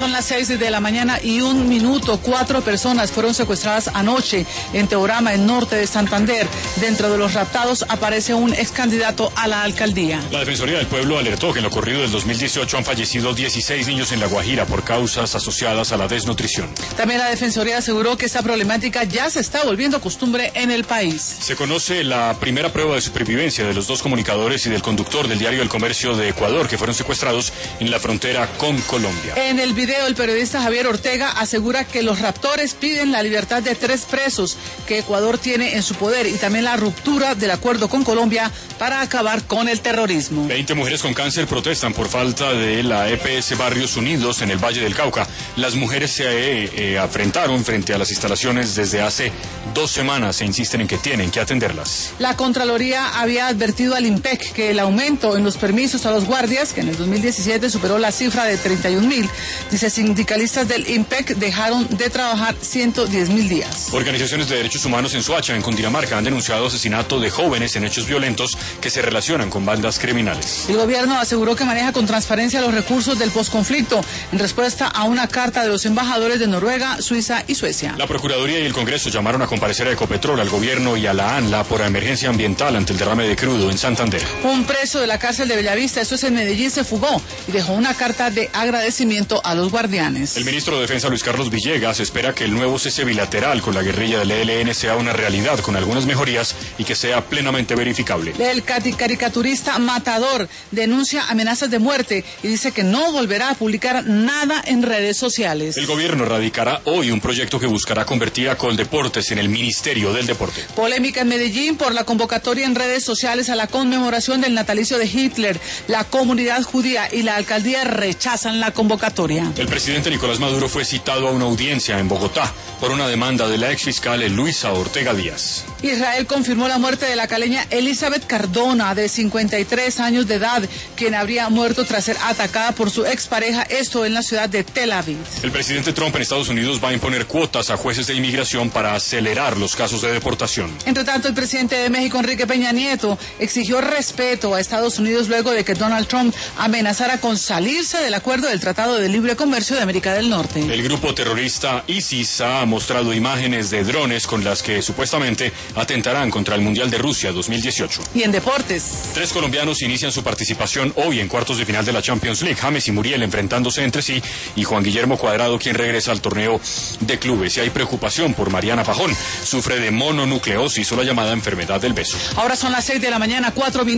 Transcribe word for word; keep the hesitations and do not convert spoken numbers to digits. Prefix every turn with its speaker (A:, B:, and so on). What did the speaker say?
A: Son las seis de la mañana y un minuto. Cuatro personas fueron secuestradas anoche en Teorama, en norte de Santander. Dentro de los raptados aparece un ex candidato a la alcaldía.
B: La Defensoría del Pueblo alertó que en lo corrido del dos mil dieciocho han fallecido dieciséis niños en La Guajira por causas asociadas a la desnutrición.
A: También la Defensoría aseguró que esta problemática ya se está volviendo costumbre en el país.
B: Se conoce la primera prueba de supervivencia de los dos comunicadores y del conductor del diario El Comercio de Ecuador que fueron secuestrados en la frontera con Colombia.
A: En el video, el periodista Javier Ortega asegura que los raptores piden la libertad de tres presos que Ecuador tiene en su poder y también la ruptura del acuerdo con Colombia para acabar con el terrorismo.
B: Veinte mujeres con cáncer protestan por falta de la E P S Barrios Unidos en el Valle del Cauca. Las mujeres se eh, eh, afrentaron frente a las instalaciones desde hace dos semanas e insisten en que tienen que atenderlas.
A: La Contraloría había advertido al IMPEC que el aumento en los permisos a los guardias, que en el dos mil diecisiete superó la cifra de treinta y un mil, dice sindicalistas del IMPEC dejaron de trabajar ciento diez mil días.
B: Organizaciones de derechos humanos en Soacha, en Cundinamarca, han denunciado asesinato de jóvenes en hechos violentos que se relacionan con bandas criminales.
A: El gobierno aseguró que maneja con transparencia los recursos del posconflicto en respuesta a una carta de los embajadores de Noruega, Suiza y Suecia.
B: La Procuraduría y el Congreso llamaron a comparecer a Ecopetrol, al gobierno y a la ANLA por la emergencia ambiental ante el derrame de crudo en Santander.
A: Un preso de la cárcel de Bellavista, eso es en Medellín, se fugó y dejó una carta de agradecimiento a los guardianes.
B: El ministro de Defensa, Luis Carlos Villegas, espera que el nuevo cese bilateral con la guerrilla del E L N sea una realidad con algunas mejorías y que sea plenamente verificable.
A: El caricaturista Matador denuncia amenazas de muerte y dice que no volverá a publicar nada en redes sociales.
B: El gobierno radicará hoy un proyecto que buscará convertir a Coldeportes en el Ministerio del Deporte.
A: Polémica en Medellín por la convocatoria en redes sociales a la conmemoración del natalicio de Hitler. La comunidad judía y la alcaldía rechazan la convocatoria.
B: El presidente Nicolás Maduro fue citado a una audiencia en Bogotá por una demanda de la exfiscal Luisa Ortega Díaz.
A: Israel confirmó la muerte de la caleña Elizabeth Cardona, de cincuenta y tres años de edad, quien habría muerto tras ser atacada por su expareja, esto en la ciudad de Tel Aviv.
B: El presidente Trump en Estados Unidos va a imponer cuotas a jueces de inmigración para acelerar los casos de deportación.
A: Entre tanto, el presidente de México, Enrique Peña Nieto, exigió respeto a Estados Unidos luego de que Donald Trump amenazara con salirse del acuerdo del Tratado de Libre Comercio de América del Norte.
B: El grupo terrorista ISIS ha mostrado imágenes de drones con las que supuestamente atentarán contra el Mundial de Rusia dos mil dieciocho.
A: Y en deportes,
B: tres colombianos inician su participación hoy en cuartos de final de la Champions League. James y Muriel enfrentándose entre sí y Juan Guillermo Cuadrado, quien regresa al torneo de clubes. Y hay preocupación por Mariana Pajón. Sufre de mononucleosis o la llamada enfermedad del beso.
A: Ahora son las seis de la mañana, cuatro minutos.